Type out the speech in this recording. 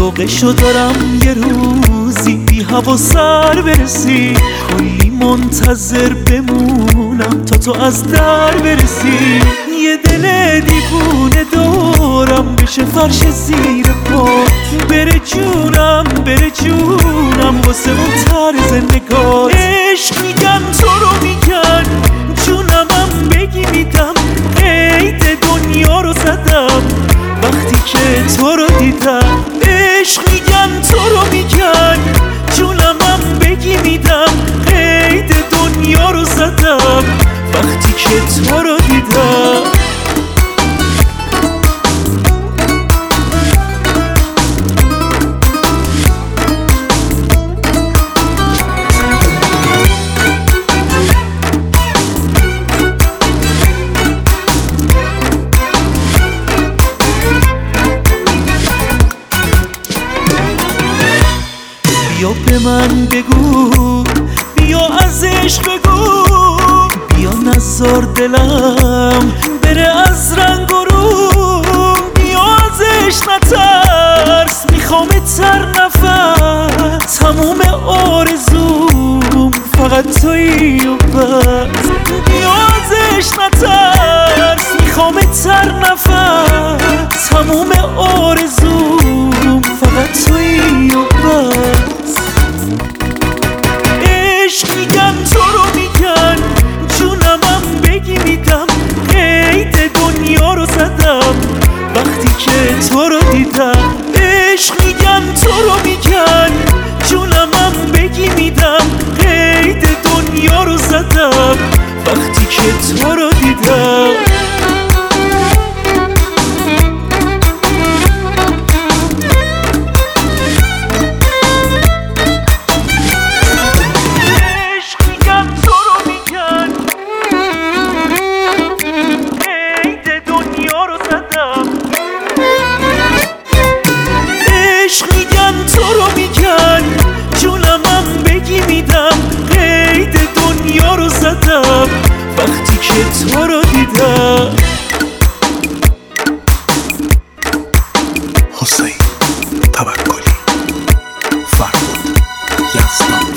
شوقشو دارم یه روزی بی هوا سر برسی، کلی منتظر بمونم تا تو از در برسی. یه دل دیوونه دورم بشه فرش زیر پا، بره جونم بره جونم واسه اون طرز نگات. عشق میگن تو رو میگن جونمم بگی میدم، قید دنیا رو زدم وقتی که تو رو دیدم. عشق میگن تو رو میگن جونمم بگی میدم، قید دنیا رو زدم وقتی که تو رو دیدم. بیا به من بگو، بیا از عشق بگو، بیا نذار دلم بره از رنگ و روم. بیا ازش نترس میخوامت هر نفس، تموم آرزوم فقط تویی و بس. بیا ازش نترس میخوامت هر نفس، تموم آرزوم فقط تویی و بس. عشق میگن تو رو میگن جونمم بگی میدم، قید دنیا رو زدم وقتی که تو رو دیدم. عشق میگن تو رو میگن جونمم بگی میدم، قید دنیا رو زدم وقتی که تو رو دیدم. عشق میگن تو رو میگن جونمم بگی میدم، قید دنیا رو زدم وقتی که تو رو دیدم. حسین توکلی، فرهاد یزدان.